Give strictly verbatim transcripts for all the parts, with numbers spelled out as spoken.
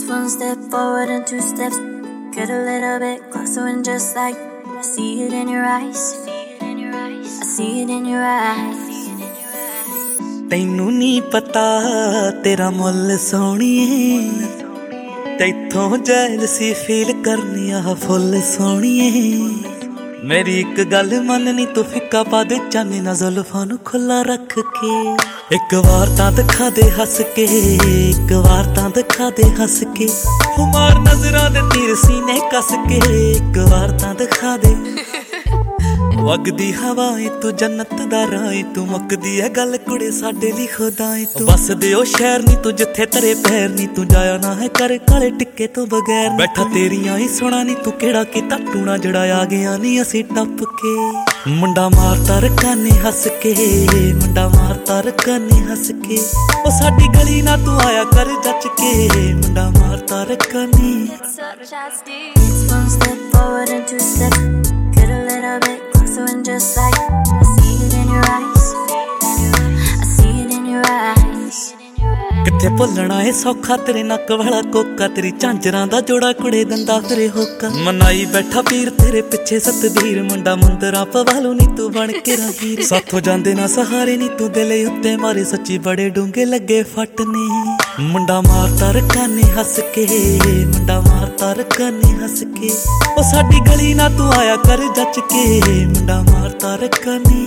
one step forward and two steps. Get a little bit closer and just like I see it in your eyes. I see it in your eyes. ਤੈਨੂੰ ਨੀ ਪਤਾ ਤੇਰਾ ਮੁੱਲ ਸੋਹਣੀਏ, ਤੈਥੋਂ jealousy feel ਕਰਨੀ ਆ ਫੁੱਲ ਸੋਹਣੀਏ। ਮੇਰੀ ਇੱਕ ਗੱਲ ਮੰਨਨੀ ਤੂੰ ਫਿੱਕਾ ਪਾ ਦੇ ਚਾਨੇ ਨਾ ਜ਼ੁਲਫਾਂ ਨੂੰ ਖੁੱਲਾ ਰੱਖ ਕੇ। ਇੱਕ ਵਾਰ ਤਾਂ ਦਿਖਾ ਦੇ ਹੱਸ ਕੇ, ਇੱਕ ਵਾਰ ਤਾਂ ਦਿਖਾ ਦੇ ਹੱਸ ਕੇ, ਮਾਰ ਨਜ਼ਰਾਂ ਦੇ ਤੀਰ ਸੀਨੇ ਕੱਸ ਕੇ। ਇੱਕ ਵਾਰ ਤਾਂ ਦਿਖਾ ਦੇ ਵਗਦੀ ਹਵਾ ਏ ਤੂੰ ਜੰਨਤ ਦਾ ਰਾਹ ਏ ਤੂੰ, ਮੁੱਕਦੀ ਐ ਗੱਲ ਕੁੜੇ ਸਾਡੇ ਲਈ ਖੁਦਾ ਏ ਤੂੰ। ਬਸ ਦੇ ਉਹ ਸ਼ਹਿਰ ਨੀ ਤੂੰ ਜਿੱਥੇ ਤੇਰੇ ਪੈਰ ਨੀ, ਤੂੰ ਜਾਇਆ ਨਾ ਹੈ ਕਰ ਕਾਲੇ ਟਿੱਕੇ ਤੋਂ ਬਗੈਰ। ਬੈਠਾ ਤੇਰੀਆਂ ਹੀ ਸੁਣਾ ਨੀ ਤੂੰ ਕਿਹੜਾ ਕੀਤਾ ਟੂਣਾ, ਜਿਹੜਾ ਆ ਗਿਆ ਨੀ ਅਸੀਂ ਟੱਪ ਕੇ। ਮੁੰਡਾ ਮਾਰਦਾ ਰੱਖਾਂ ਨੇ ਹੱਸ ਕੇ, ਮੁੰਡਾ ਮਾਰਦਾ ਰੱਖਾਂ ਨੇ ਹੱਸ ਕੇ। ਉਹ ਸਾਡੀ ਗਲੀ ਨਾ ਤੂੰ ਆਇਆ ਕਰ ਜੱਚ ਕੇ, ਮੁੰਡਾ ਮਾਰਦਾ ਰੱਖਾਂ ਨੇ। One step forward and two steps. Get a little bit closer and just like I see it in your eyes. I see it in your eyes. ਕਿੱਥੇ ਭੁੱਲਣਾ ਏ ਸੌਖਾ ਤੇਰੇ ਨੱਕ ਵਾਲਾ ਕੋਕਾ, ਤੇਰੀ ਝਾਂਜਰਾਂ ਦਾ ਜੋੜਾ ਕੁੜੇ ਦੰਦਾ ਫਿਰੇ ਹੋਕਾ। ਮਨਾਈ ਬੈਠਾ ਪੀਰ ਤੇਰੇ ਪਿੱਛੇ ਸਤਬੀਰ, ਮੁੰਡਾ ਮੁੰਦਰਾਂ ਪਵਾਲੂ ਨੀ ਤੂੰ ਬਣ ਕੇ ਰਾਹੀਰ। ਸਾਥੋਂ ਜਾਂਦੇ ਨਾ ਸਹਾਰੇ ਨੀ ਤੂੰ ਦਿਲ ਉੱਤੇ ਮਾਰੇ, ਸੱਚੀ ਬੜੇ ਡੂੰਘੇ ਲੱਗੇ ਫੱਟ ਨੇ। ਮੁੰਡਾ ਮਾਰਦਾ ਰੱਖਾਂ ਨੇ ਹੱਸ ਕੇ, ਮੁੰਡਾ ਮਾਰਦਾ ਰੱਖਾਂ ਨੇ ਹੱਸ ਕੇ। ਉਹ ਸਾਡੀ ਗਲੀ ਨਾ ਤੂੰ ਆਇਆ ਕਰ ਜੱਚ ਕੇ, ਮੁੰਡਾ ਮਾਰਦਾ ਰੱਖਾਂ ਨੇ।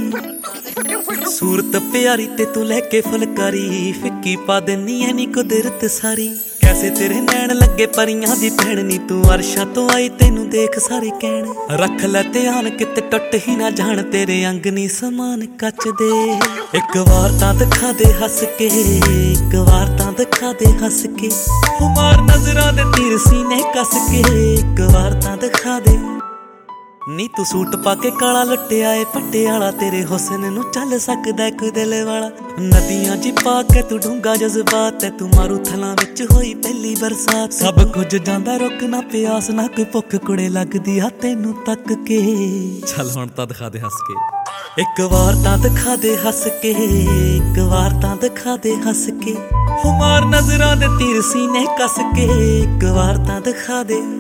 ਸੂਰਤ ਪਿਆਰੀ ਤੇ ਤੂੰ ਲੈ ਕੇ ਫੁਲਕਾਰੀ, ਫਿੱਕੀ ਪਾ ਦਿੰਨੀ ਐ ਨੀ ਕੁਦਰਤ ਸਾਰੀ। ਕੈਸੇ ਤੇਰੇ ਨੈਣ ਲੱਗੇ ਪਰੀਆਂ ਦੀ ਭੈਣ ਨੀ, ਤੂੰ ਅਰਸ਼ਾਂ ਤੋਂ ਆਈ ਤੈਨੂੰ ਦੇਖ ਸਾਰੇ ਕਹਿਣ। ਰੱਖ ਲੈ ਧਿਆਨ ਕਿਤੇ ਟੁੱਟ ਹੀ ਨਾ ਜਾਣ, ਤੇਰੇ ਅੰਗ ਨੀ ਸਮਾਨ ਕੱਚ ਦੇ। ਇੱਕ ਵਾਰ ਤਾਂ ਦਿਖਾ ਦੇ ਹੱਸ ਕੇ, ਇੱਕ ਵਾਰ ਤਾਂ ਦਿਖਾ ਦੇ ਹੱਸ ਕੇ, ਮਾਰ ਨਜ਼ਰਾਂ ਦੇ ਤੀਰ ਸੀਨੇ ਕੱਸ ਕੇ। ਇੱਕ ਵਾਰ ਤਾਂ ਦਿਖਾ ਦੇ ਨੀ ਤੂੰ ਸੂਟ ਪਾ ਕੇ ਕਾਲਾ ਲੁੱਟਿਆ ਏ ਪਟਿਆਲਾ, ਤੇਰੇ ਹੁਸਨ ਨੂੰ ਚੱਲ ਸਕਦਾ ਕੋਈ ਦਿਲ ਵਾਲਾ। ਨਦੀਆਂ ਚ ਪਾ ਕੇ ਤੂੰ ਡੂੰਘਾ ਜਜ਼ਬਾਤ ਐ, ਤੂੰ ਮਾਰੂ ਥਲਾਂ ਵਿੱਚ ਹੋਈ ਪਹਿਲੀ ਬਰਸਾਤ। ਸਭ ਕੁਝ ਜਾਂਦਾ ਰੁਕ ਨਾ ਪਿਆਸ ਨਾ ਕੋਈ ਭੁੱਖ ਕੁੜੇ ਲੱਗਦੀ ਆ ਤੈਨੂੰ ਤੱਕ ਕੇ। ਚੱਲ ਹੁਣ ਤਾਂ ਦਿਖਾ ਦੇ ਹੱਸ ਕੇ, ਇੱਕ ਵਾਰ ਤਾਂ ਦਿਖਾ ਦੇ ਹੱਸ ਕੇ, ਇੱਕ ਵਾਰ ਤਾਂ ਦਿਖਾ ਦੇ ਹੱਸ ਕੇ, ਮਾਰ ਨਜ਼ਰਾਂ ਦੇ ਤੀਰ ਸੀਨੇ ਕੱਸ ਕੇ। ਇੱਕ ਵਾਰ ਤਾਂ ਦਿਖਾ ਦੇ।